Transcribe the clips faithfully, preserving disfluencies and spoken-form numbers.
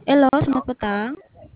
Halo, selamat Halo, petang.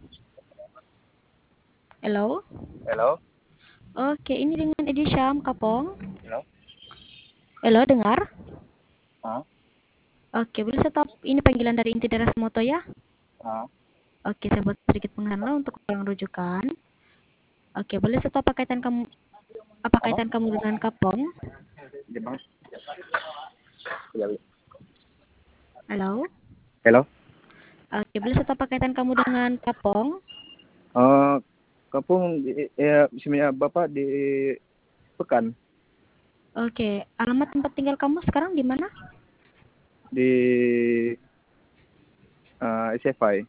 Halo. halo, Oke, ini dengan Edi Syam, Kapong. halo, Halo, dengar? ah, Oke, boleh stop. Ini panggilan dari Inti Daerah Moto ya. ah, Oke, saya buat sedikit pengenalan untuk orang rujukan. Oke, boleh stop apa kaitan kamu apa apa? kaitan kamu dengan Kapong? Jepang, ya, ya. Halo. Halo, Oke, boleh stop apa kaitan kamu dengan Kapong? eh, Kapung, di- ya, sebenarnya Bapak di Pekan, Oke, alamat tempat tinggal kamu sekarang di mana? di eh, S F I,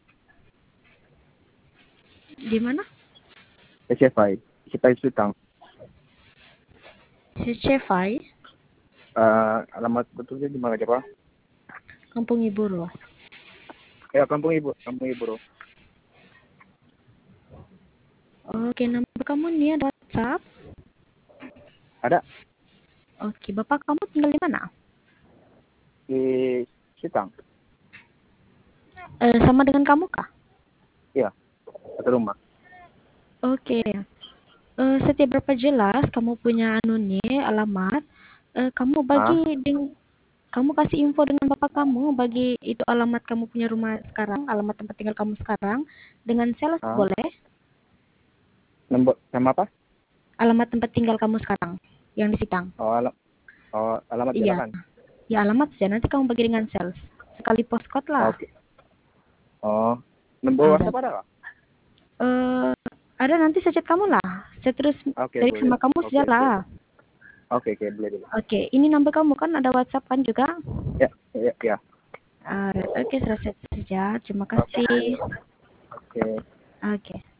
Di mana? S F I, S F I Sutang. Cefai, Eh, alamat betulnya di mana coba? Kampung Ibu Ruas. Ya, Kampung Ibu, Kampung Ibu. Bro. Oke, nomor kamu ini ada WhatsApp. Ada Oke, Bapak kamu tinggal di mana? di Sutang. Eh, sama dengan kamu kah? Iya, satu rumah. Oke. Eh, setiap berapa jelas kamu punya anu nih alamat, eh, kamu Ah, bagi deng kamu kasih info dengan bapak kamu bagi itu alamat kamu punya rumah sekarang, alamat tempat tinggal kamu sekarang dengan sales ah, boleh? nomor sama apa? Alamat tempat tinggal kamu sekarang yang di Sitang. Oh, alam, oh, alamat Iya, jalanan. ya alamat saja nanti kamu bagi dengan sales. Sekali postcode lah. Oke. Oh, nomor Ada. WhatsApp ada kah? Eh, ada nanti saya chat kamu lah. Saya terus Oke, cari boleh. sama kamu Oke, saja oke. lah. Oke, oke, boleh, boleh. Oke, ini number kamu kan ada WhatsApp kan juga? Ya, ya, ya. Ah, oke, saya chat saja. Terima Oke, kasih. oke. Oke.